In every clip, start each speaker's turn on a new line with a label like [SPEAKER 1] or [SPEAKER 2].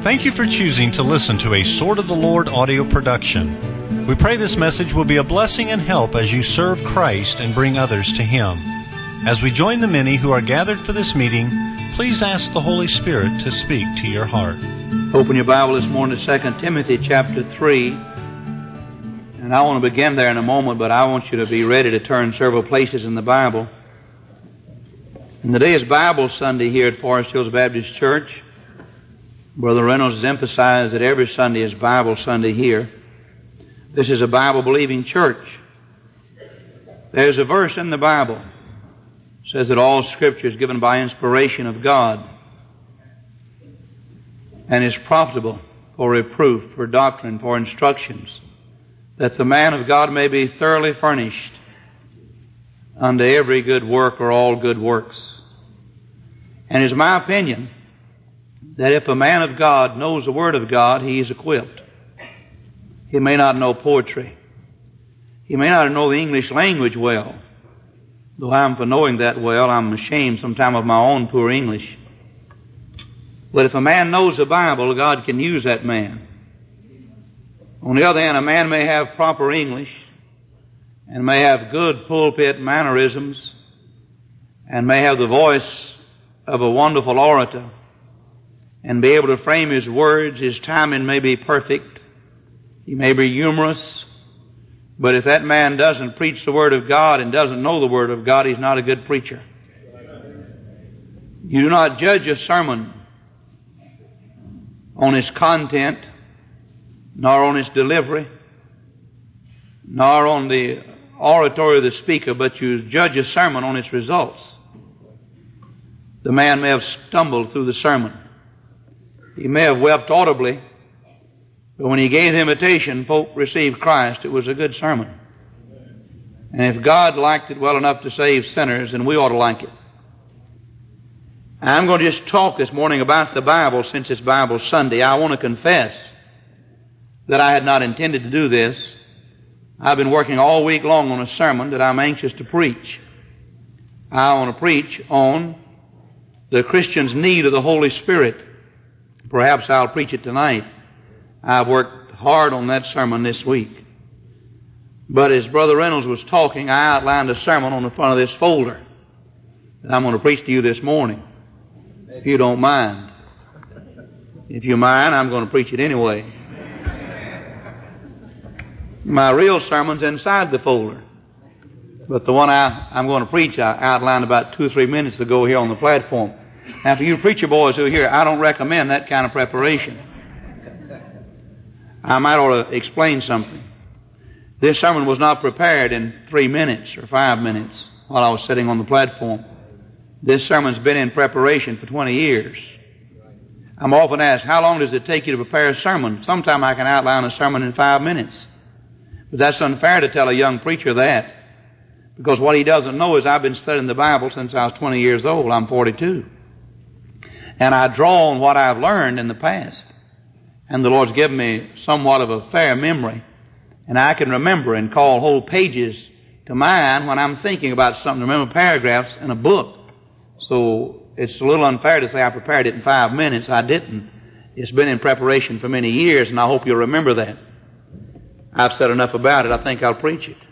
[SPEAKER 1] Thank you for choosing to listen to a Sword of the Lord audio production. We pray this message will be a blessing and help as you serve Christ and bring others to Him. As we join the many who are gathered for this meeting, please ask the Holy Spirit to speak to your heart.
[SPEAKER 2] Open your Bible this morning to 2 Timothy chapter 3. And I want to begin there in a moment, but I want you to be ready to turn several places in the Bible. And today is Bible Sunday here at Forest Hills Baptist Church. Brother Reynolds has emphasized that every Sunday is Bible Sunday here. This is a Bible-believing church. There's a verse in the Bible that says that all Scripture is given by inspiration of God and is profitable for reproof, for doctrine, for instructions, that the man of God may be thoroughly furnished unto every good work or all good works. And it's my opinion that if a man of God knows the Word of God, he is equipped. He may not know poetry. He may not know the English language well. Though I'm for knowing that well, I'm ashamed sometimes of my own poor English. But if a man knows the Bible, God can use that man. On the other hand, a man may have proper English and may have good pulpit mannerisms and may have the voice of a wonderful orator and be able to frame his words. His timing may be perfect. He may be humorous. But if that man doesn't preach the Word of God and doesn't know the Word of God, he's not a good preacher. You do not judge a sermon on its content, nor on its delivery, nor on the oratory of the speaker, but you judge a sermon on its results. The man may have stumbled through the sermon. He may have wept audibly, but when he gave the invitation, folk received Christ. It was a good sermon. And if God liked it well enough to save sinners, then we ought to like it. I'm going to just talk this morning about the Bible since it's Bible Sunday. I want to confess that I had not intended to do this. I've been working all week long on a sermon that I'm anxious to preach. I want to preach on the Christian's need of the Holy Spirit. Perhaps I'll preach it tonight. I've worked hard on that sermon this week. But as Brother Reynolds was talking, I outlined a sermon on the front of this folder that I'm going to preach to you this morning, if you don't mind. If you mind, I'm going to preach it anyway. My real sermon's inside the folder. But the one I'm going to preach, I outlined about 2 or 3 minutes ago here on the platform. Now, for you preacher boys who are here, I don't recommend that kind of preparation. I might ought to explain something. This sermon was not prepared in 3 minutes or 5 minutes while I was sitting on the platform. This sermon's been in preparation for 20 years. I'm often asked, how long does it take you to prepare a sermon? Sometimes I can outline a sermon in 5 minutes. But that's unfair to tell a young preacher that. Because what he doesn't know is I've been studying the Bible since I was 20 years old. I'm 42. And I draw on what I've learned in the past. And the Lord's given me somewhat of a fair memory. And I can remember and call whole pages to mind when I'm thinking about something. Remember paragraphs in a book. So it's a little unfair to say I prepared it in 5 minutes. I didn't. It's been in preparation for many years, and I hope you'll remember that. I've said enough about it. I think I'll preach it.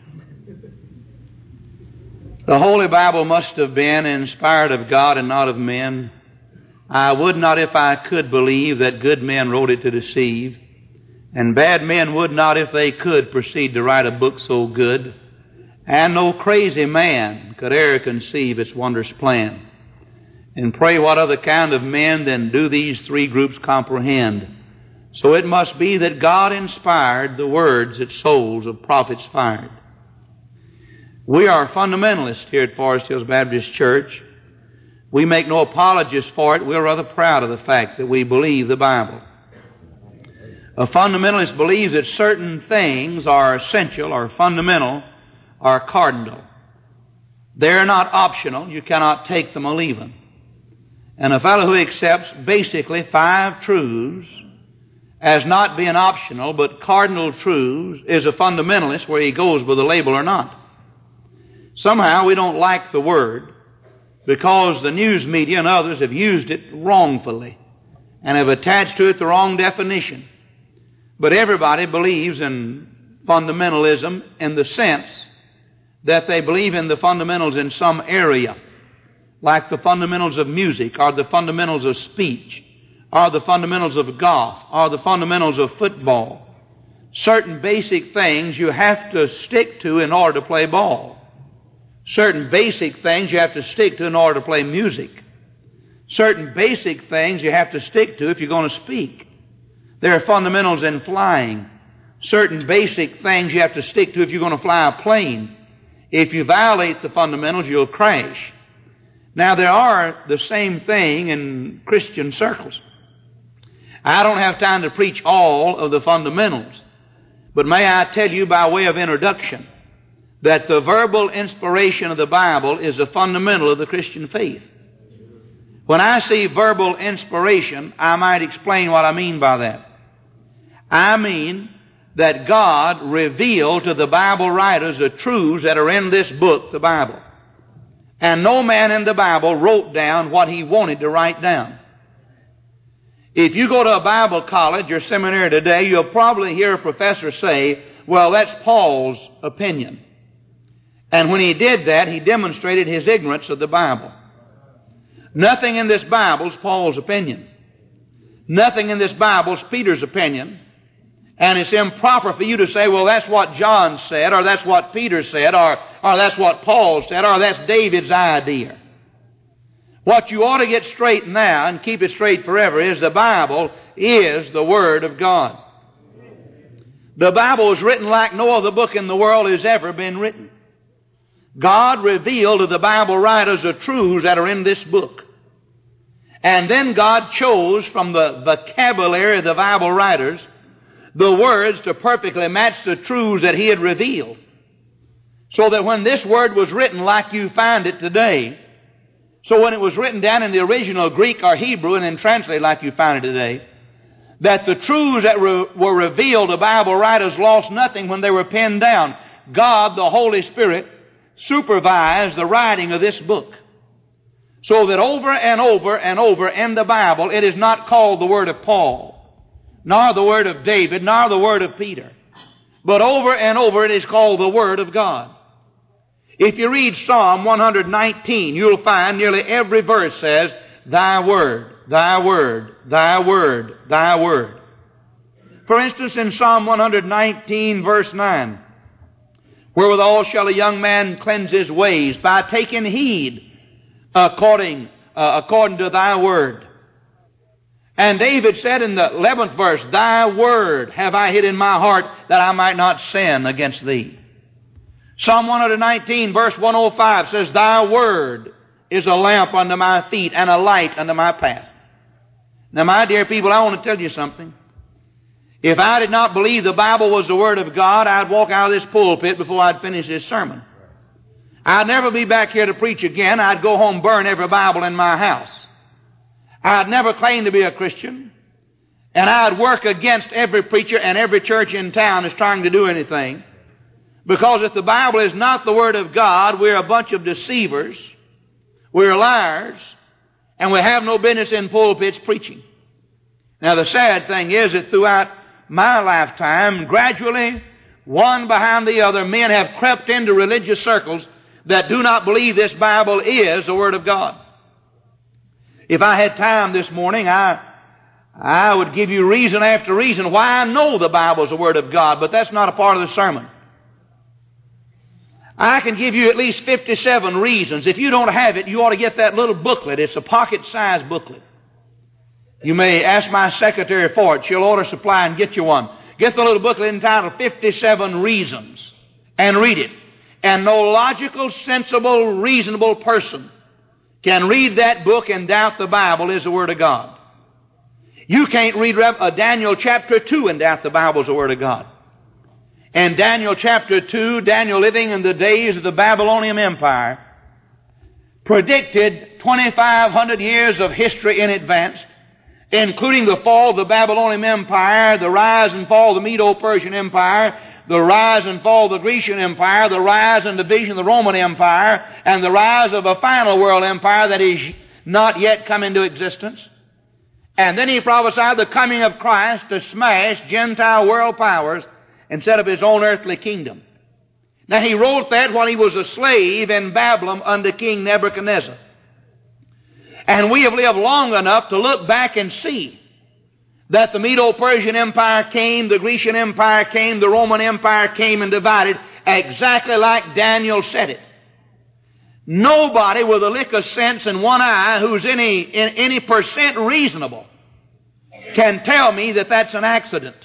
[SPEAKER 2] The Holy Bible must have been inspired of God and not of men. I would not, if I could, believe that good men wrote it to deceive, and bad men would not, if they could, proceed to write a book so good, and no crazy man could e'er conceive its wondrous plan. And pray what other kind of men than do these 3 groups comprehend? So it must be that God inspired the words that souls of prophets fired. We are fundamentalists here at Forest Hills Baptist Church. We make no apologies for it. We're rather proud of the fact that we believe the Bible. A fundamentalist believes that certain things are essential, or fundamental, or cardinal. They're not optional. You cannot take them or leave them. And a fellow who accepts basically 5 truths as not being optional but cardinal truths is a fundamentalist, where he goes with the label or not. Somehow we don't like the word because the news media and others have used it wrongfully. and have attached to it the wrong definition. But everybody believes in fundamentalism in the sense that they believe in the fundamentals in some area, like the fundamentals of music, or the fundamentals of speech, or the fundamentals of golf, or the fundamentals of football. Certain basic things you have to stick to in order to play ball. Certain basic things you have to stick to in order to play music. Certain basic things you have to stick to if you're going to speak. There are fundamentals in flying. Certain basic things you have to stick to if you're going to fly a plane. If you violate the fundamentals, you'll crash. Now, there are the same thing in Christian circles. I don't have time to preach all of the fundamentals, but may I tell you by way of introduction that the verbal inspiration of the Bible is a fundamental of the Christian faith. When I see verbal inspiration, I might explain what I mean by that. I mean that God revealed to the Bible writers the truths that are in this book, the Bible. And no man in the Bible wrote down what he wanted to write down. If you go to a Bible college or seminary today, you'll probably hear a professor say, well, that's Paul's opinion. And when he did that, he demonstrated his ignorance of the Bible. Nothing in this Bible is Paul's opinion. Nothing in this Bible is Peter's opinion. And it's improper for you to say, well, that's what John said, or that's what Peter said, or that's what Paul said, or that's David's idea. What you ought to get straight now and keep it straight forever is the Bible is the Word of God. The Bible is written like no other book in the world has ever been written. God revealed to the Bible writers the truths that are in this book. And then God chose from the vocabulary of the Bible writers the words to perfectly match the truths that He had revealed. So that when this word was written like you find it today, so when it was written down in the original Greek or Hebrew and then translated like you find it today, that the truths that were revealed to Bible writers lost nothing when they were penned down. God, the Holy Spirit, supervised the writing of this book. So that over and over and over in the Bible, it is not called the Word of Paul, nor the Word of David, nor the Word of Peter. But over and over it is called the Word of God. If you read Psalm 119, you'll find nearly every verse says, Thy Word, Thy Word, Thy Word, Thy Word. For instance, in Psalm 119 verse 9, wherewithal shall a young man cleanse his ways? By taking heed according to Thy Word. And David said in the 11th verse, Thy Word have I hid in my heart that I might not sin against Thee. Psalm 119 verse 105 says, Thy Word is a lamp unto my feet and a light unto my path. Now, my dear people, I want to tell you something. If I did not believe the Bible was the Word of God, I'd walk out of this pulpit before I'd finish this sermon. I'd never be back here to preach again. I'd go home, burn every Bible in my house. I'd never claim to be a Christian. And I'd work against every preacher and every church in town that's trying to do anything. Because if the Bible is not the Word of God, we're a bunch of deceivers, we're liars, and we have no business in pulpits preaching. Now, the sad thing is that throughout my lifetime, gradually, one behind the other, men have crept into religious circles that do not believe this Bible is the Word of God. If I had time this morning, I would give you reason after reason why I know the Bible is the Word of God, but that's not a part of the sermon. I can give you at least 57 reasons. If you don't have it, you ought to get that little booklet. It's a pocket-sized booklet. You may ask my secretary for it. She'll order supply and get you one. Get the little booklet entitled 57 Reasons and read it. And no logical, sensible, reasonable person can read that book and doubt the Bible is the Word of God. You can't read Daniel chapter 2 and doubt the Bible is the Word of God. In Daniel chapter 2, Daniel, living in the days of the Babylonian Empire, predicted 2,500 years of history in advance, including the fall of the Babylonian Empire, the rise and fall of the Medo-Persian Empire, the rise and fall of the Grecian Empire, the rise and division of the Roman Empire, and the rise of a final world empire that is not yet come into existence. And then he prophesied the coming of Christ to smash Gentile world powers and set up his own earthly kingdom. Now he wrote that while he was a slave in Babylon under King Nebuchadnezzar. And we have lived long enough to look back and see that the Medo-Persian Empire came, the Grecian Empire came, the Roman Empire came and divided exactly like Daniel said it. Nobody with a lick of sense in one eye who's any percent reasonable can tell me that that's an accident.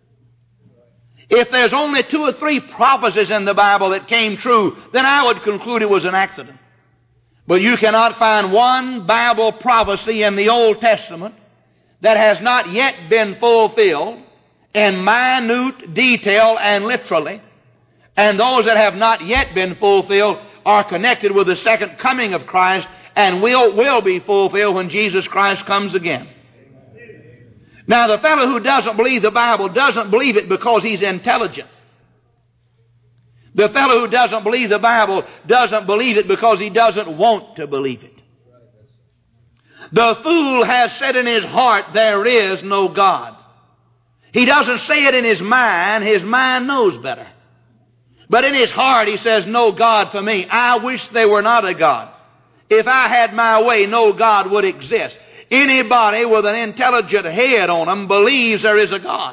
[SPEAKER 2] If there's only 2 or 3 prophecies in the Bible that came true, then I would conclude it was an accident. But you cannot find one Bible prophecy in the Old Testament that has not yet been fulfilled in minute detail and literally, and those that have not yet been fulfilled are connected with the second coming of Christ and will be fulfilled when Jesus Christ comes again. Now, the fellow who doesn't believe the Bible doesn't believe it because he's intelligent. The fellow who doesn't believe the Bible doesn't believe it because he doesn't want to believe it. The fool has said in his heart, there is no God. He doesn't say it in his mind knows better. But in his heart he says, no God for me. I wish there were not a God. If I had my way, no God would exist. Anybody with an intelligent head on them believes there is a God.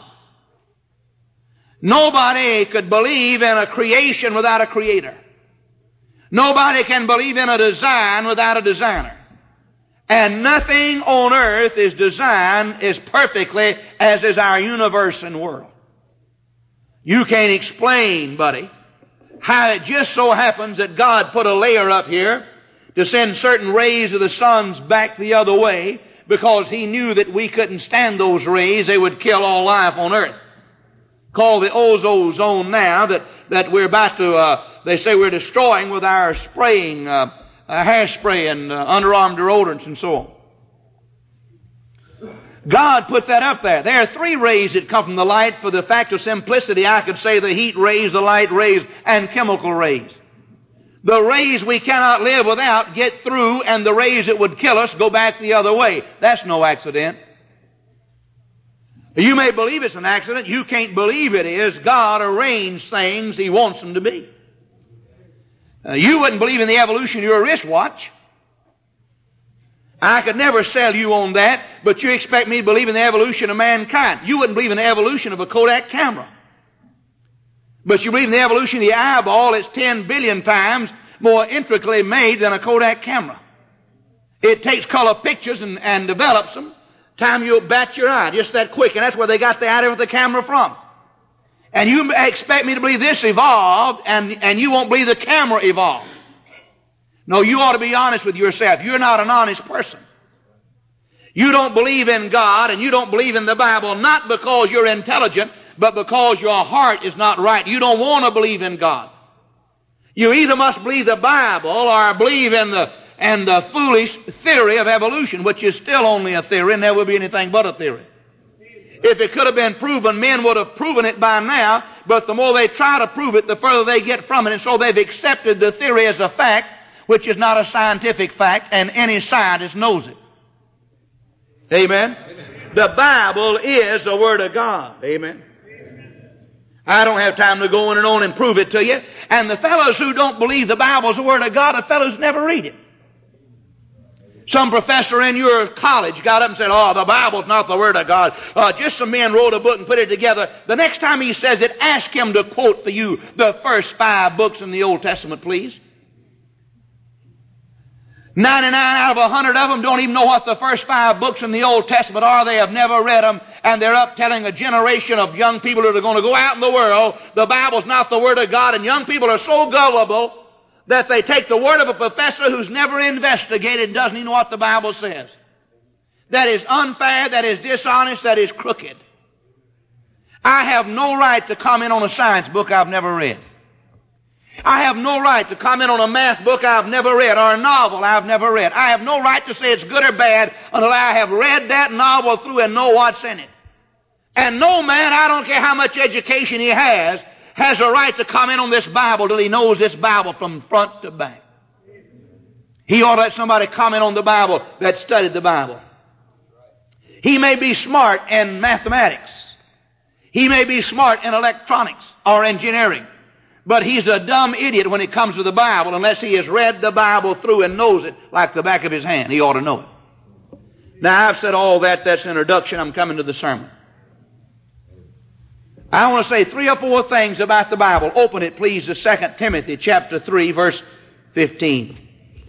[SPEAKER 2] Nobody could believe in a creation without a creator. Nobody can believe in a design without a designer. And nothing on earth is designed as perfectly as is our universe and world. You can't explain, buddy, how it just so happens that God put a layer up here to send certain rays of the suns back the other way because He knew that we couldn't stand those rays. They would kill all life on earth. Called the ozone zone now that we're about to, they say we're destroying with our spraying, hairspray and underarm deodorants and so on. God put that up there. There are 3 rays that come from the light. For the fact of simplicity, I could say the heat rays, the light rays, and chemical rays. The rays we cannot live without get through, and the rays that would kill us go back the other way. That's no accident. You may believe it's an accident. You can't believe it is. God arranged things He wants them to be. You wouldn't believe in the evolution of your wristwatch. I could never sell you on that, but you expect me to believe in the evolution of mankind. You wouldn't believe in the evolution of a Kodak camera. But you believe in the evolution of the eyeball. It's 10 billion times more intricately made than a Kodak camera. It takes color pictures and develops them. Time you'll bat your eye, just that quick. And that's where they got the idea with the camera from. And you expect me to believe this evolved, and you won't believe the camera evolved. No, you ought to be honest with yourself. You're not an honest person. You don't believe in God, and you don't believe in the Bible, not because you're intelligent, but because your heart is not right. You don't want to believe in God. You either must believe the Bible or believe in the foolish theory of evolution, which is still only a theory and never will be anything but a theory. If it could have been proven, men would have proven it by now, but the more they try to prove it, the further they get from it, and so they've accepted the theory as a fact, which is not a scientific fact, and any scientist knows it. Amen? Amen. The Bible is the Word of God. Amen? I don't have time to go on and prove it to you. And the fellows who don't believe the Bible is the Word of God, the fellows never read it. Some professor in your college got up and said, oh, the Bible's not the Word of God. Just some men wrote a book and put it together. The next time he says it, ask him to quote for you the first 5 books in the Old Testament, please. 99 out of 100 of them don't even know what the first 5 books in the Old Testament are. They have never read them, and they're up telling a generation of young people that are going to go out in the world, the Bible's not the Word of God, and young people are so gullible that they take the word of a professor who's never investigated and doesn't even know what the Bible says. That is unfair, that is dishonest, that is crooked. I have no right to comment on a science book I've never read. I have no right to comment on a math book I've never read or a novel I've never read. I have no right to say it's good or bad until I have read that novel through and know what's in it. And no man, I don't care how much education he has a right to comment on this Bible till he knows this Bible from front to back. He ought to let somebody comment on the Bible that studied the Bible. He may be smart in mathematics. He may be smart in electronics or engineering. But he's a dumb idiot when it comes to the Bible unless he has read the Bible through and knows it like the back of his hand. He ought to know it. Now, I've said all that. That's introduction. I'm coming to the sermon. I want to say 3 or 4 things about the Bible. Open it, please, to 2 Timothy chapter 3, verse 15.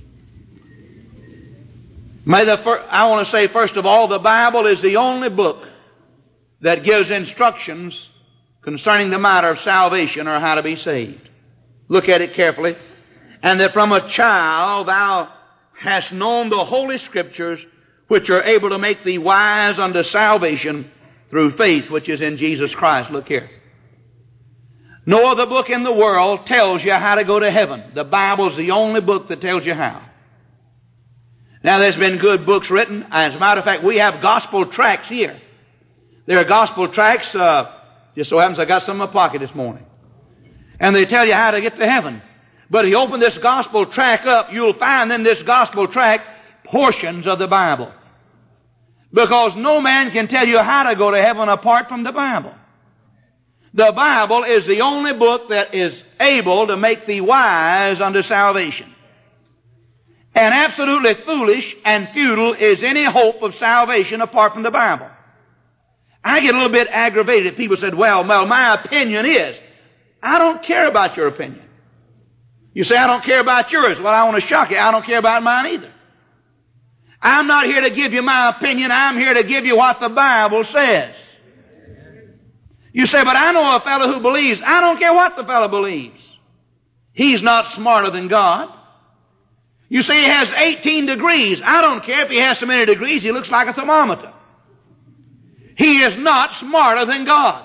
[SPEAKER 2] I want to say, first of all, the Bible is the only book that gives instructions concerning the matter of salvation or how to be saved. Look at it carefully. And that from a child thou hast known the Holy Scriptures, which are able to make thee wise unto salvation through faith which is in Jesus Christ. Look here. No other book in the world tells you how to go to heaven. The Bible's the only book that tells you how. Now, there's been good books written. As a matter of fact, we have gospel tracts here. There are gospel tracts. Just so happens I got some in my pocket this morning. And they tell you how to get to heaven. But if you open this gospel tract up, you'll find in this gospel tract portions of the Bible. Because no man can tell you how to go to heaven apart from the Bible. The Bible is the only book that is able to make thee wise unto salvation. And absolutely foolish and futile is any hope of salvation apart from the Bible. I get a little bit aggravated if people said, well, my opinion is. I don't care about your opinion. You say, I don't care about yours. Well, I want to shock you. I don't care about mine either. I'm not here to give you my opinion. I'm here to give you what the Bible says. You say, but I know a fellow who believes. I don't care what the fellow believes. He's not smarter than God. You say he has 18 degrees. I don't care if he has so many degrees. He looks like a thermometer. He is not smarter than God.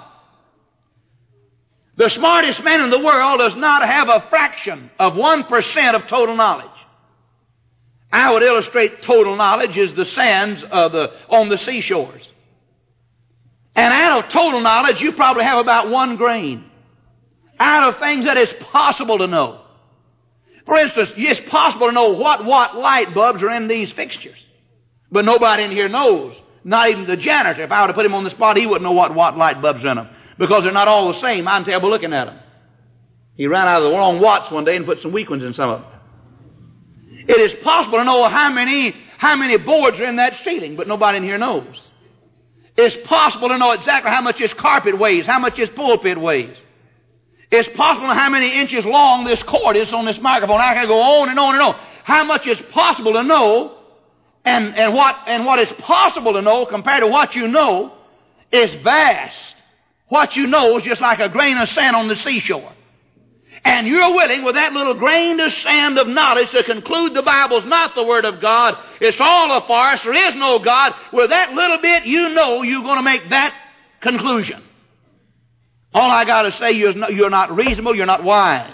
[SPEAKER 2] The smartest man in the world does not have a fraction of 1% of total knowledge. I would illustrate total knowledge as the sands on the seashores. And out of total knowledge, you probably have about 1 grain. Out of things that is possible to know. For instance, it's possible to know what light bulbs are in these fixtures. But nobody in here knows. Not even the janitor. If I were to put him on the spot, he wouldn't know what light bulbs are in them. Because they're not all the same. I can tell by looking at them. He ran out of the wrong watts one day and put some weak ones in some of them. It is possible to know how many boards are in that ceiling, but nobody in here knows. It's possible to know exactly how much this carpet weighs, how much this pulpit weighs. It's possible to know how many inches long this cord is on this microphone. I can go on and on and on. How much is possible to know, and what is possible to know compared to what you know is vast. What you know is just like a grain of sand on the seashore. And you're willing with that little grain of sand of knowledge to conclude the Bible's not the Word of God. It's all a farce. There is no God. With that little bit, you know you're going to make that conclusion. All I got to say is you're not reasonable, you're not wise.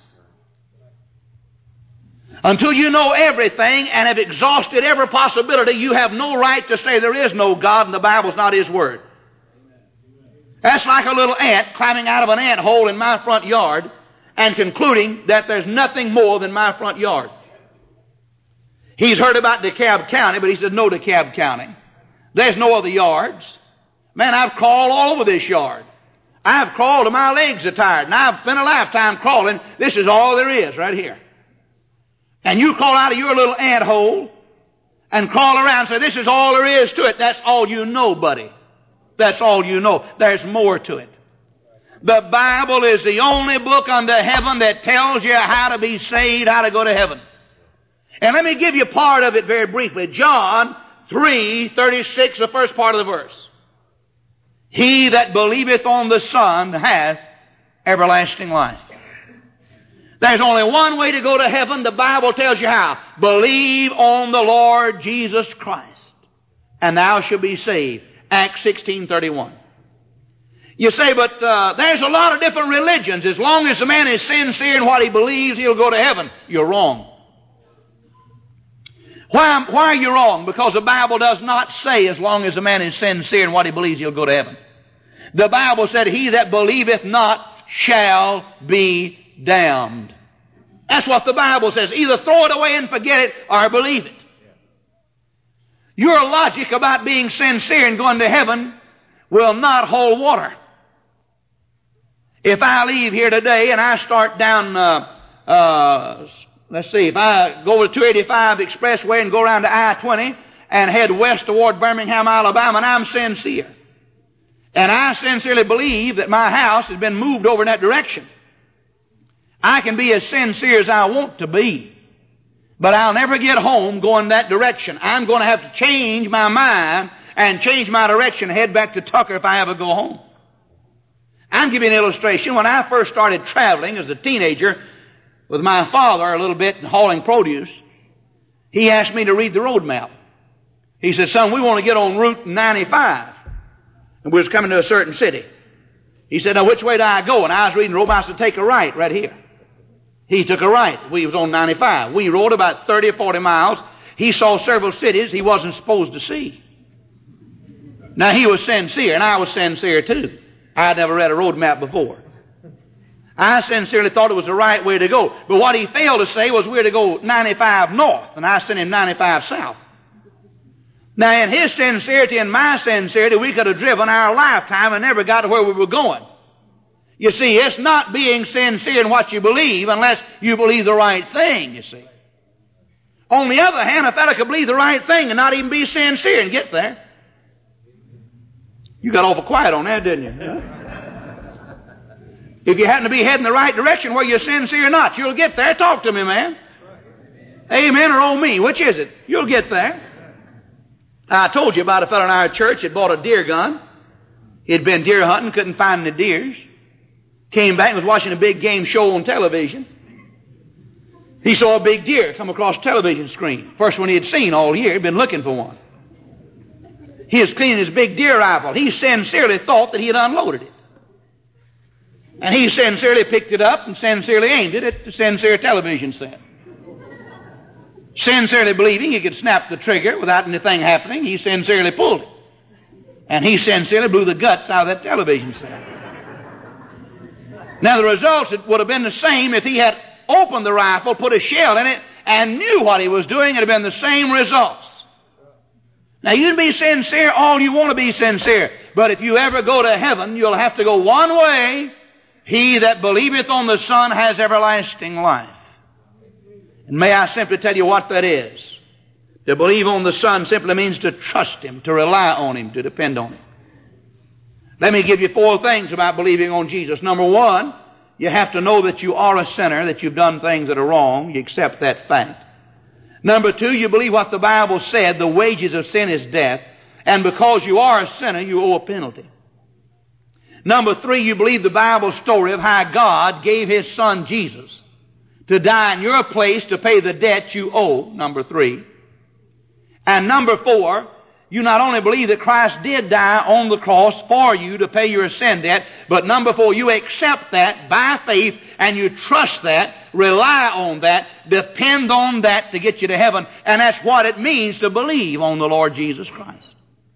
[SPEAKER 2] Until you know everything and have exhausted every possibility, you have no right to say there is no God and the Bible's not His Word. That's like a little ant climbing out of an ant hole in my front yard and concluding that there's nothing more than my front yard. He's heard about DeKalb County, but he said, no DeKalb County. There's no other yards. Man, I've crawled all over this yard. I've crawled till my legs are tired, and I've spent a lifetime crawling. This is all there is right here. And you crawl out of your little ant hole and crawl around and say, this is all there is to it. That's all you know, buddy. That's all you know. There's more to it. The Bible is the only book under heaven that tells you how to be saved, how to go to heaven. And let me give you part of it very briefly. John 3:36, the first part of the verse. He that believeth on the Son hath everlasting life. There's only one way to go to heaven. The Bible tells you how. Believe on the Lord Jesus Christ, and thou shalt be saved. Acts 16:31. You say, but there's a lot of different religions. As long as the man is sincere in what he believes, he'll go to heaven. You're wrong. Why are you wrong? Because the Bible does not say as long as the man is sincere in what he believes, he'll go to heaven. The Bible said, he that believeth not shall be damned. That's what the Bible says. Either throw it away and forget it, or believe it. Your logic about being sincere and going to heaven will not hold water. If I leave here today and I start down, let's see, if I go to 285 Expressway and go around to I-20 and head west toward Birmingham, Alabama, and I'm sincere, and I sincerely believe that my house has been moved over in that direction, I can be as sincere as I want to be. But I'll never get home going that direction. I'm going to have to change my mind and change my direction and head back to Tucker if I ever go home. I'll give you an illustration. When I first started traveling as a teenager with my father a little bit and hauling produce, he asked me to read the road map. He said, son, we want to get on Route 95. And we was coming to a certain city. He said, now which way do I go? And I was reading the road map. I said, take a right here. He took a right. We was on 95. We rode about 30 or 40 miles. He saw several cities he wasn't supposed to see. Now he was sincere, and I was sincere too. I had never read a road map before. I sincerely thought it was the right way to go. But what he failed to say was we're to go 95 north, and I sent him 95 south. Now in his sincerity and my sincerity, we could have driven our lifetime and never got to where we were going. You see, it's not being sincere in what you believe unless you believe the right thing, you see. On the other hand, a fellow could believe the right thing and not even be sincere and get there. You got awful quiet on that, didn't you? If you happen to be heading the right direction, whether you're sincere or not, you'll get there. Talk to me, man. Amen or oh me? Which is it? You'll get there. I told you about a fellow in our church that bought a deer gun. He'd been deer hunting, couldn't find any deers. Came back and was watching a big game show on television. He saw a big deer come across the television screen. First one he had seen all year. He'd been looking for one. He was cleaning his big deer rifle. He sincerely thought that he had unloaded it. And he sincerely picked it up and sincerely aimed it at the sincere television set. Sincerely believing he could snap the trigger without anything happening, he sincerely pulled it. And he sincerely blew the guts out of that television set. Now the results would have been the same if he had opened the rifle, put a shell in it, and knew what he was doing. It would have been the same results. Now you can be sincere all you want to be sincere, but if you ever go to heaven, you'll have to go one way. He that believeth on the Son has everlasting life. And may I simply tell you what that is. To believe on the Son simply means to trust Him, to rely on Him, to depend on Him. Let me give you 4 things about believing on Jesus. Number 1, you have to know that you are a sinner, that you've done things that are wrong. You accept that fact. Number 2, you believe what the Bible said, the wages of sin is death, and because you are a sinner, you owe a penalty. Number 3, you believe the Bible story of how God gave His Son Jesus to die in your place to pay the debt you owe. Number 3. And number 4, you not only believe that Christ did die on the cross for you to pay your sin debt, but number 4, you accept that by faith and you trust that, rely on that, depend on that to get you to heaven. And that's what it means to believe on the Lord Jesus Christ.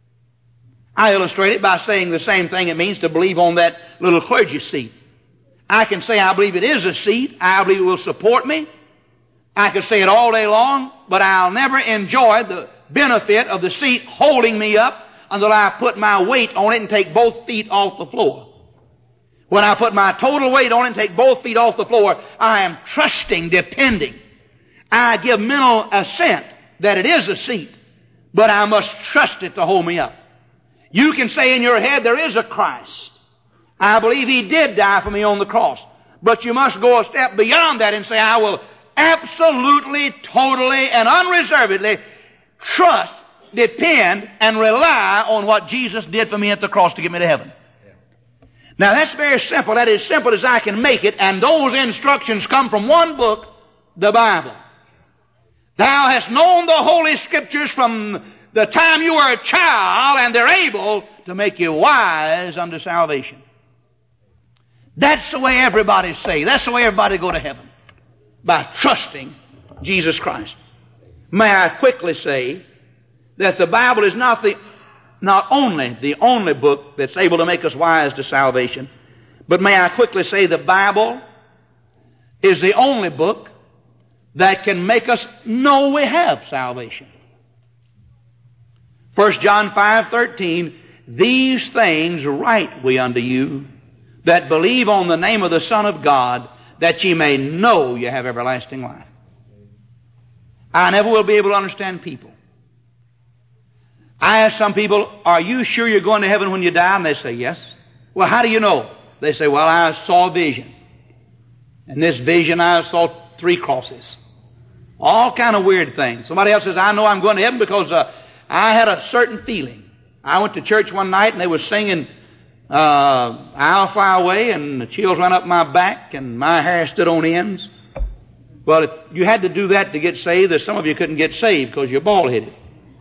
[SPEAKER 2] I illustrate it by saying the same thing it means to believe on that little clergy seat. I can say I believe it is a seat. I believe it will support me. I can say it all day long, but I'll never enjoy the benefit of the seat holding me up until I put my weight on it and take both feet off the floor. When I put my total weight on it and take both feet off the floor, I am trusting, depending. I give mental assent that it is a seat, but I must trust it to hold me up. You can say in your head, there is a Christ. I believe He did die for me on the cross. But you must go a step beyond that and say, I will absolutely, totally, and unreservedly trust, depend, and rely on what Jesus did for me at the cross to get me to heaven. Now that's very simple. That is simple as I can make it, and those instructions come from one book, the Bible. Thou hast known the Holy Scriptures from the time you were a child, and they're able to make you wise unto salvation. That's the way everybody's saved. That's the way everybody go to heaven. By trusting Jesus Christ. May I quickly say that the Bible is not only the only book that's able to make us wise to salvation, but may I quickly say the Bible is the only book that can make us know we have salvation. 1 John 5:13, these things write we unto you that believe on the name of the Son of God, that ye may know you have everlasting life. I never will be able to understand people. I ask some people, are you sure you're going to heaven when you die? And they say, yes. Well, how do you know? They say, well, I saw a vision. In this vision, I saw 3 crosses. All kind of weird things. Somebody else says, I know I'm going to heaven because I had a certain feeling. I went to church one night and they were singing I'll Fly Away, and the chills ran up my back and my hair stood on ends. Well, if you had to do that to get saved, there's some of you couldn't get saved because you're bald-headed.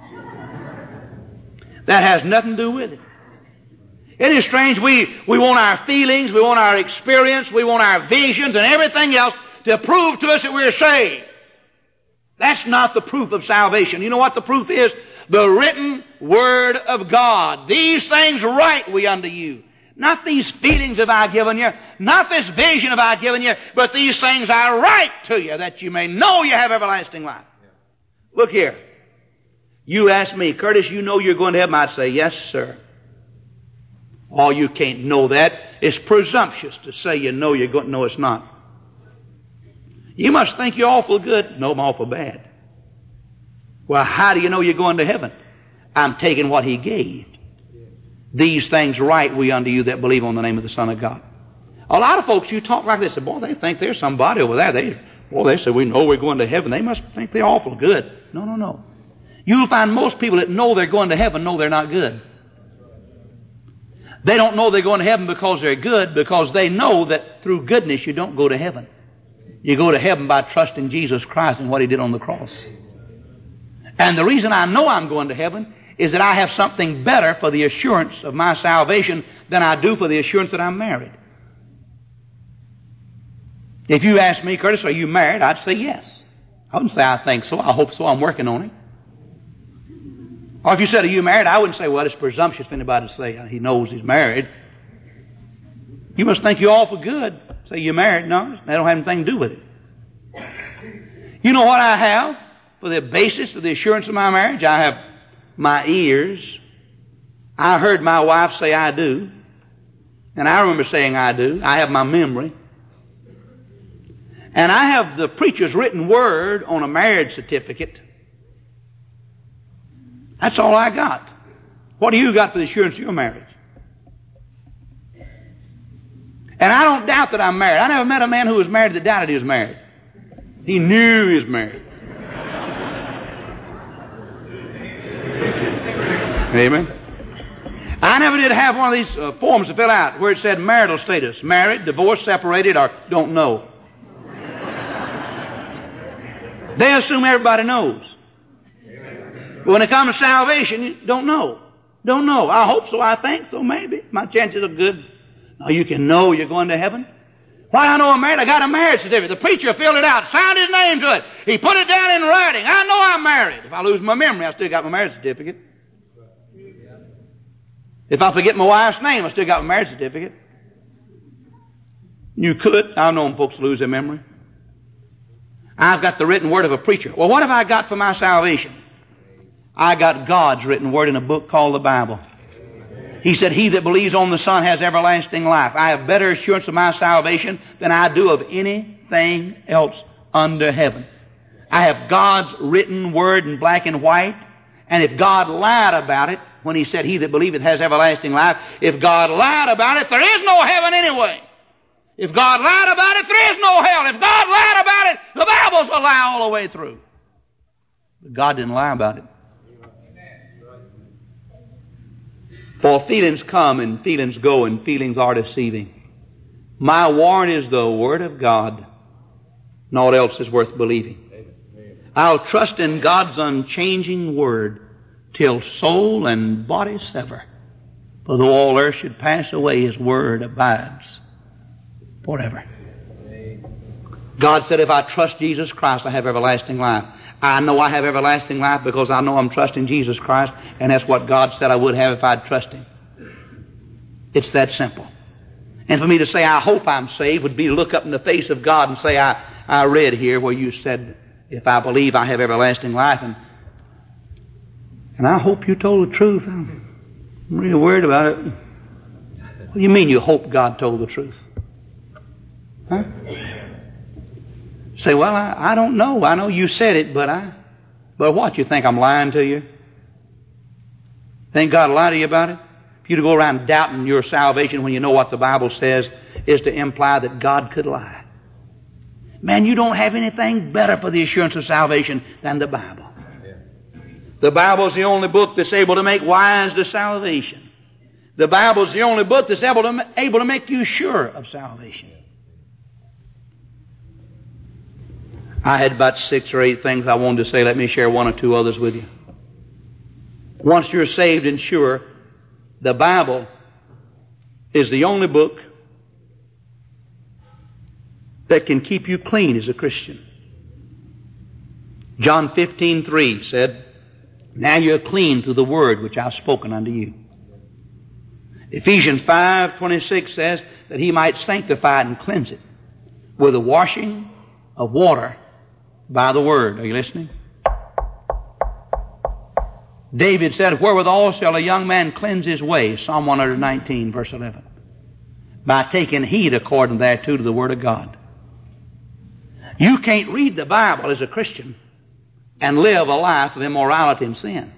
[SPEAKER 2] That has nothing to do with it. It is strange. We want our feelings, we want our experience, we want our visions and everything else to prove to us that we're saved. That's not the proof of salvation. You know what the proof is? The written Word of God. These things write we unto you. Not these feelings have I given you, not this vision have I given you, but these things I write to you that you may know you have everlasting life. Look here. You ask me, Curtis, you know you're going to heaven? I'd say, yes, sir. Oh, you can't know that. It's presumptuous to say you know you're going to. No, it's not. You must think you're awful good. No, I'm awful bad. Well, how do you know you're going to heaven? I'm taking what He gave. These things write we unto you that believe on the name of the Son of God. A lot of folks, you talk like this, and boy, they think there's somebody over there. They say, we know we're going to heaven. They must think they're awful good. No, no, no. You'll find most people that know they're going to heaven know they're not good. They don't know they're going to heaven because they're good, because they know that through goodness you don't go to heaven. You go to heaven by trusting Jesus Christ and what He did on the cross. And the reason I know I'm going to heaven is that I have something better for the assurance of my salvation than I do for the assurance that I'm married. If you ask me, Curtis, are you married? I'd say yes. I wouldn't say I think so. I hope so. I'm working on it. Or if you said, are you married? I wouldn't say, well, it's presumptuous for anybody to say he knows he's married. You must think you're awful good. Say you're married. No, that don't have anything to do with it. You know what I have for the basis of the assurance of my marriage? I have my ears. I heard my wife say I do. And I remember saying I do. I have my memory. And I have the preacher's written word on a marriage certificate. That's all I got. What do you got for the assurance of your marriage? And I don't doubt that I'm married. I never met a man who was married that doubted he was married. He knew he was married. Amen. I never did have one of these forms to fill out where it said marital status. Married, divorced, separated, or don't know. They assume everybody knows. But when it comes to salvation, you don't know. Don't know. I hope so. I think so. Maybe. My chances are good. Now you can know you're going to heaven. Why do I know I'm married? I got a marriage certificate. The preacher filled it out, signed his name to it. He put it down in writing. I know I'm married. If I lose my memory, I still got my marriage certificate. If I forget my wife's name, I still got my marriage certificate. You could. I've known folks lose their memory. I've got the written word of a preacher. Well, what have I got for my salvation? I got God's written word in a book called the Bible. He said, he that believes on the Son has everlasting life. I have better assurance of my salvation than I do of anything else under heaven. I have God's written word in black and white. And if God lied about it, when He said, he that believeth has everlasting life, if God lied about it, there is no heaven anyway. If God lied about it, there is no hell. If God lied about it, the Bible's a lie all the way through. But God didn't lie about it. For feelings come and feelings go, and feelings are deceiving. My warrant is the Word of God. Naught else is worth believing. I'll trust in God's unchanging Word till soul and body sever. For though all earth should pass away, His Word abides forever. God said, if I trust Jesus Christ, I have everlasting life. I know I have everlasting life because I know I'm trusting Jesus Christ, and that's what God said I would have if I'd trust Him. It's that simple. And for me to say, I hope I'm saved, would be to look up in the face of God and say, I read here where you said, if I believe I have everlasting life, And I hope you told the truth. I'm really worried about it. What do you mean you hope God told the truth? Huh? Say, well, I don't know. I know you said it, but what? You think I'm lying to you? Think God will lie to you about it? If you to go around doubting your salvation when you know what the Bible says is to imply that God could lie. Man, you don't have anything better for the assurance of salvation than the Bible. The Bible is the only book that's able to make wise to salvation. The Bible is the only book that's able to make you sure of salvation. I had about 6 or 8 things I wanted to say. Let me share 1 or 2 others with you. Once you're saved and sure, the Bible is the only book that can keep you clean as a Christian. John 15:3 said, now you're clean through the word which I've spoken unto you. Ephesians 5:26 says that he might sanctify it and cleanse it with the washing of water by the word. Are you listening? David said, wherewithal shall a young man cleanse his way? Psalm 119, verse 11. By taking heed according thereto to the word of God. You can't read the Bible as a Christian and live a life of immorality and sin.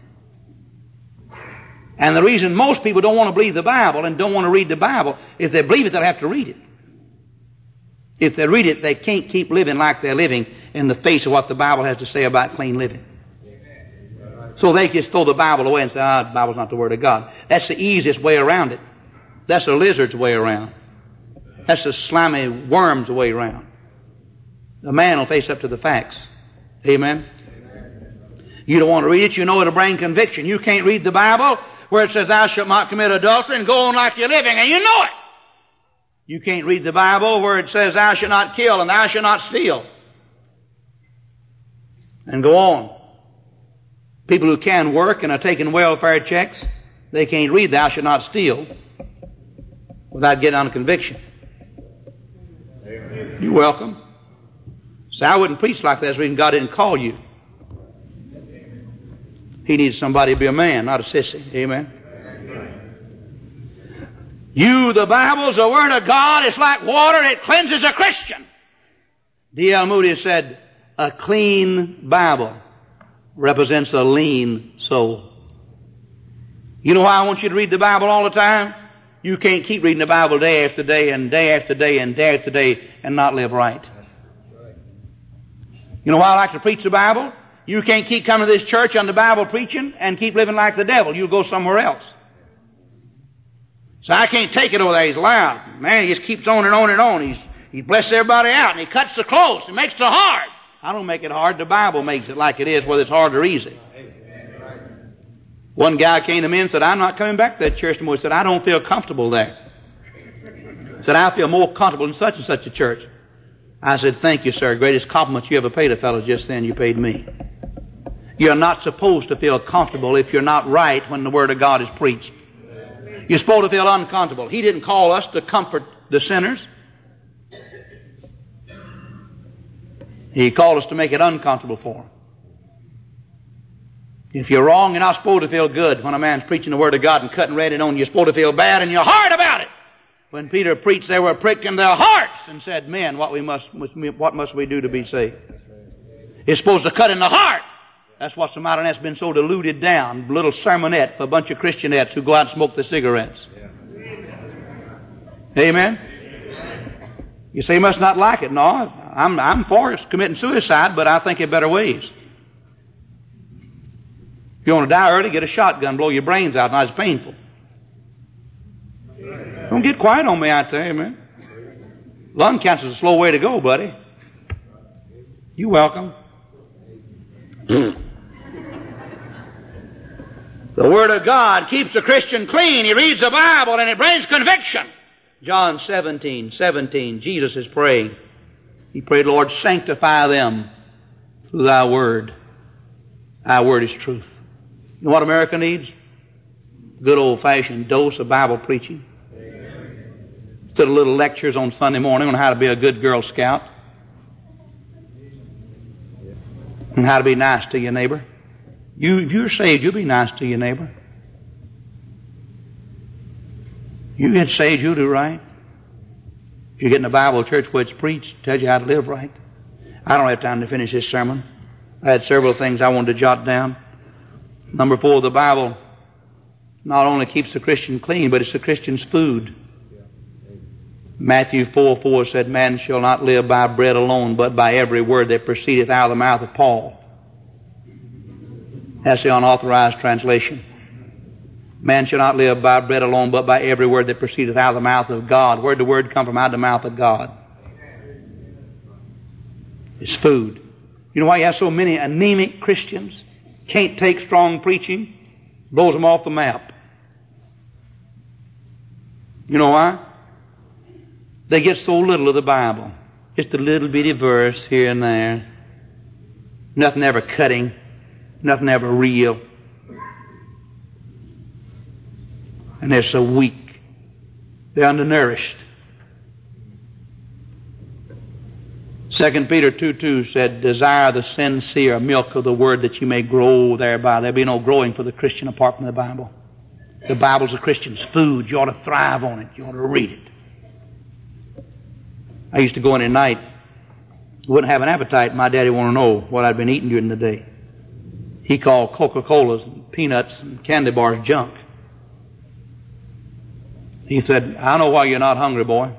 [SPEAKER 2] And the reason most people don't want to believe the Bible and don't want to read the Bible, if they believe it, they'll have to read it. If they read it, they can't keep living like they're living in the face of what the Bible has to say about clean living. So they just throw the Bible away and say, the Bible's not the Word of God. That's the easiest way around it. That's a lizard's way around. That's the slimy worm's way around. The man will face up to the facts. Amen? You don't want to read it. You know it'll bring conviction. You can't read the Bible where it says, thou shalt not commit adultery, and go on like you're living, and you know it. You can't read the Bible where it says, thou shalt not kill, and thou shalt not steal. And go on. People who can work and are taking welfare checks, they can't read thou shalt not steal without getting on a conviction. Amen. You're welcome. So I wouldn't preach like that. That's the reason God didn't call you. He needs somebody to be a man, not a sissy. Amen. You, the Bible's the Word of God. It's like water. It cleanses a Christian. D.L. Moody said, a clean Bible represents a lean soul. You know why I want you to read the Bible all the time? You can't keep reading the Bible day after day and day after day and day after day and not live right. You know why I like to preach the Bible? You can't keep coming to this church on the Bible preaching and keep living like the devil. You'll go somewhere else. So I can't take it over there. He's loud. Man, he just keeps on and on and on. He blesses everybody out, and he cuts the close. He makes it hard. I don't make it hard. The Bible makes it like it is, whether it's hard or easy. One guy came to me and said, I'm not coming back to that church anymore. He said, I don't feel comfortable there. He said, I feel more comfortable in such and such a church. I said, thank you, sir. Greatest compliment you ever paid a fellow just then, you paid me. You're not supposed to feel comfortable if you're not right when the Word of God is preached. You're supposed to feel uncomfortable. He didn't call us to comfort the sinners. He called us to make it uncomfortable for them. If you're wrong, you're not supposed to feel good when a man's preaching the Word of God and cutting red on you. You're supposed to feel bad in your heart about it. When Peter preached, they were pricked in their hearts and said, men, what must we do to be saved? It's supposed to cut in the heart. That's what's the matter, and that's been so diluted down. A little sermonette for a bunch of Christianettes who go out and smoke the cigarettes. Amen? You say you must not like it. No, I'm for committing suicide, but I think in better ways. If you want to die early, get a shotgun, blow your brains out, not as painful. Don't get quiet on me out there, amen. Lung cancer's a slow way to go, buddy. You're welcome. The Word of God keeps a Christian clean. He reads the Bible and it brings conviction. John 17:17, Jesus is praying. He prayed, Lord, sanctify them through thy word. Thy word is truth. You know what America needs? Good old-fashioned dose of Bible preaching. Instead of little lectures on Sunday morning on how to be a good Girl Scout and how to be nice to your neighbor. If you're saved, you'll be nice to your neighbor. You get saved, you'll do right. If you get in a Bible church where it's preached, it tells you how to live right. I don't have time to finish this sermon. I had several things I wanted to jot down. Number 4, the Bible not only keeps the Christian clean, but it's the Christian's food. Matthew 4:4 said, man shall not live by bread alone, but by every word that proceedeth out of the mouth of Paul. That's the unauthorized translation. Man shall not live by bread alone, but by every word that proceedeth out of the mouth of God. Where'd the word come from? Out of the mouth of God. It's food. You know why you have so many anemic Christians? Can't take strong preaching. Blows them off the map. You know why? They get so little of the Bible. Just a little bitty verse here and there. Nothing ever cutting. Nothing ever real. And they're so weak. They're undernourished. 2 Peter 2:2 said, desire the sincere milk of the word that you may grow thereby. There'll be no growing for the Christian apart from the Bible. The Bible's a Christian's food. You ought to thrive on it. You ought to read it. I used to go in at night. Wouldn't have an appetite. My daddy wanted to know what I'd been eating during the day. He called Coca-Colas and peanuts and candy bars junk. He said, I know why you're not hungry, boy.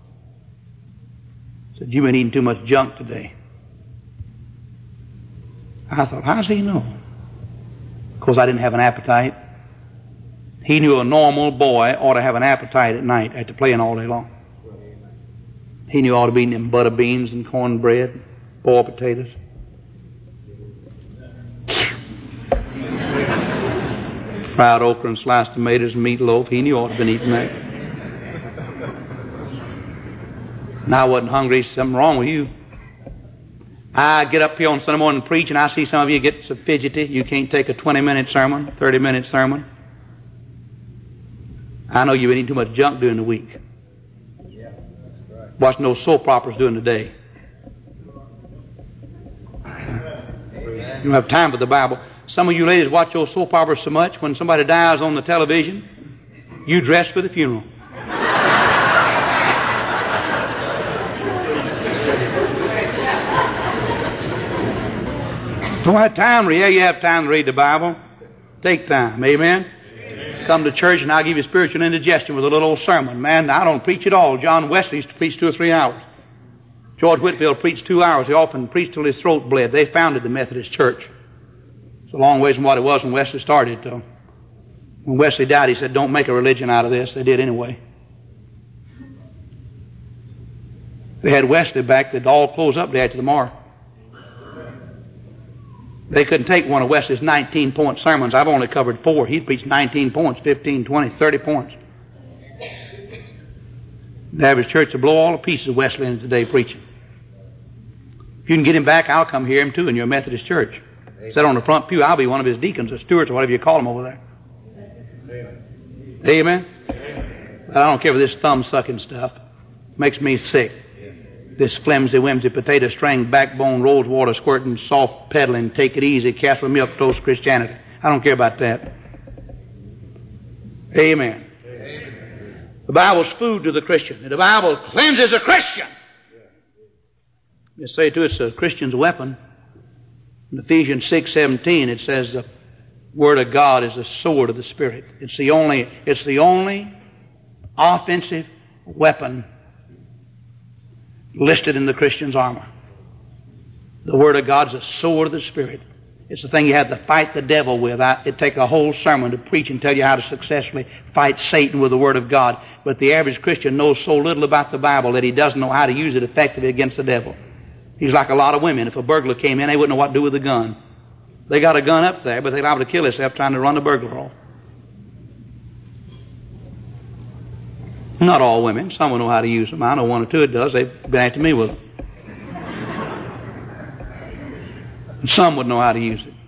[SPEAKER 2] He said, you've been eating too much junk today. I thought, how does he know? Because I didn't have an appetite. He knew a normal boy ought to have an appetite at night after playing all day long. He knew I ought to be eating them butter beans and cornbread, boiled potatoes. Fried okra and sliced tomatoes and meatloaf. He knew I ought to have been eating that. And I wasn't hungry. Something wrong with you. I get up here on Sunday morning and preach, and I see some of you get so fidgety. You can't take a 20-minute sermon, 30-minute sermon. I know you've been eating too much junk during the week. Watching those soap operas during the day. You don't have time for the Bible. Some of you ladies watch those soap operas so much, when somebody dies on the television, you dress for the funeral. Don't have time. Yeah, you have time to read the Bible. Take time. Amen? Come to church and I'll give you spiritual indigestion with a little old sermon. Man, I don't preach at all. John Wesley used to preach 2 or 3 hours. George Whitefield preached 2 hours. He often preached till his throat bled. They founded the Methodist Church. It's a long ways from what it was when Wesley started. When Wesley died, he said, don't make a religion out of this. They did anyway. They had Wesley back. They'd all close up day after tomorrow. They couldn't take one of Wesley's 19-point sermons. I've only covered 4. He preached 19 points, 15, 20, 30 points. The average church will blow all the pieces of Wesley in today preaching. If you can get him back, I'll come hear him too in your Methodist church. Sit on the front pew. I'll be one of his deacons or stewards or whatever you call them over there. Amen? But I don't care for this thumb-sucking stuff. It makes me sick. This flimsy-wimsy, potato string, backbone, rose water squirting, soft peddling, take it easy, castle milk toast Christianity. I don't care about that. Amen. The Bible's food to the Christian. The Bible cleanses a Christian. You say to it, it's a Christian's weapon. In Ephesians 6:17, it says the Word of God is the sword of the Spirit. It's the only offensive weapon listed in the Christian's armor. The Word of God is a sword of the Spirit. It's the thing you have to fight the devil with. It'd take a whole sermon to preach and tell you how to successfully fight Satan with the Word of God. But the average Christian knows so little about the Bible that he doesn't know how to use it effectively against the devil. He's like a lot of women. If a burglar came in, they wouldn't know what to do with a gun. They got a gun up there, but they're liable to kill themselves trying to run the burglar off. Not all women. Some will know how to use them. I know 1 or 2 that does. They've been after me with them. And some would know how to use it.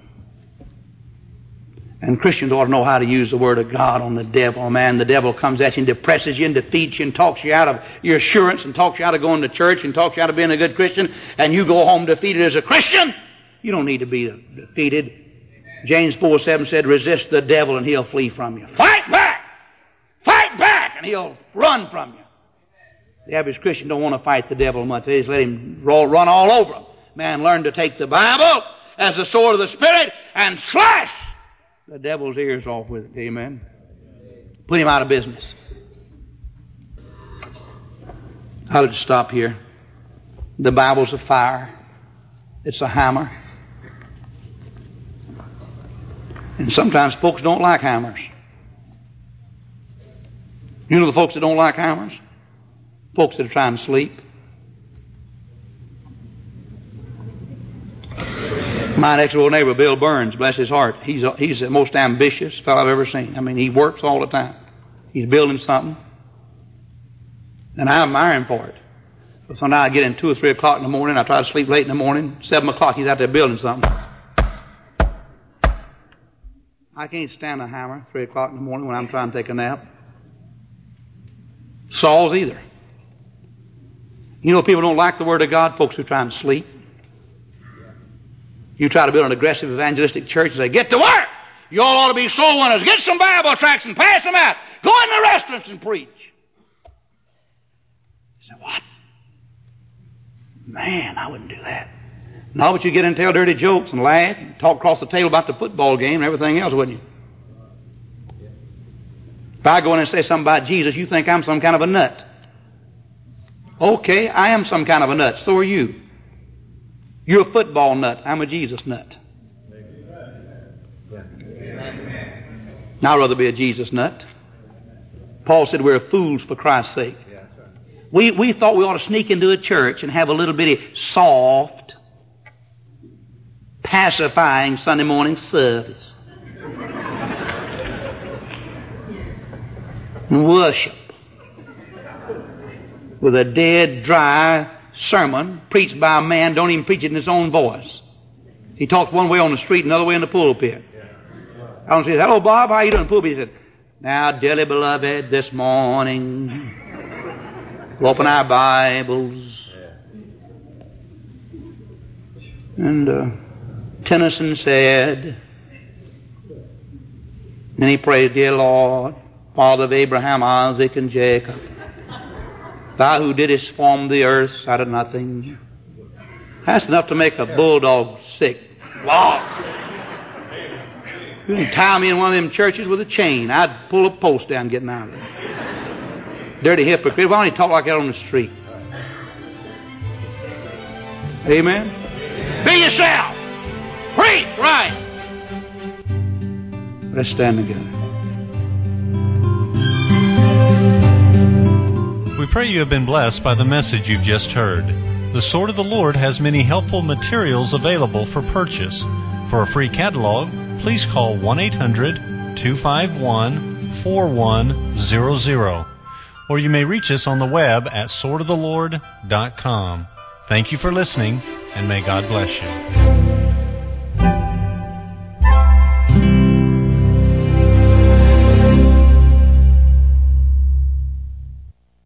[SPEAKER 2] And Christians ought to know how to use the Word of God on the devil. Man, the devil comes at you and depresses you and defeats you and talks you out of your assurance and talks you out of going to church and talks you out of being a good Christian, and you go home defeated as a Christian. You don't need to be defeated. James 4:7 said, resist the devil and he'll flee from you. Fight back! Fight back! And he'll run from you. The average Christian don't want to fight the devil much. They just let him run all over them. Man, learn to take the Bible as the sword of the Spirit and slash the devil's ears off with it. Amen. Put him out of business. I'll just stop here. The Bible's a fire. It's a hammer. And sometimes folks don't like hammers. You know the folks that don't like hammers? Folks that are trying to sleep. My next door neighbor, Bill Burns, bless his heart, he's the most ambitious fellow I've ever seen. I mean, he works all the time. He's building something. And I admire him for it. But sometimes I get in 2 or 3 o'clock in the morning, I try to sleep late in the morning, 7 o'clock he's out there building something. I can't stand a hammer 3 o'clock in the morning when I'm trying to take a nap. Saws either. You know, people don't like the Word of God, folks who are trying to sleep. You try to build an aggressive evangelistic church and say, get to work! You all ought to be soul winners. Get some Bible tracts and pass them out. Go in the restaurants and preach. You say, what? Man, I wouldn't do that. No, but you get in and tell dirty jokes and laugh and talk across the table about the football game and everything else, wouldn't you? If I go in and say something about Jesus, you think I'm some kind of a nut. Okay, I am some kind of a nut. So are you. You're a football nut. I'm a Jesus nut. Now I'd rather be a Jesus nut. Paul said we're fools for Christ's sake. We thought we ought to sneak into a church and have a little bitty soft, pacifying Sunday morning service. And worship. With a dead, dry sermon preached by a man, don't even preach it in his own voice. He talks one way on the street, another way in the pulpit. I don't say, hello Bob, how you doing in the pulpit? He said, now dearly beloved, this morning we'll open our Bibles. And Tennyson said, and he prayed, dear Lord, Father of Abraham, Isaac, and Jacob, Thou who didst form the earth out of nothing. That's enough to make a bulldog sick. Wow. You can tie me in one of them churches with a chain. I'd pull a post down getting out of there. Dirty hypocrite. Why don't you talk like that on the street? Amen? Be yourself. Preach right. Let's stand together.
[SPEAKER 1] We pray you have been blessed by the message you've just heard. The Sword of the Lord has many helpful materials available for purchase. For a free catalog, please call 1-800-251-4100. Or you may reach us on the web at swordoftheLord.com. Thank you for listening, and may God bless you.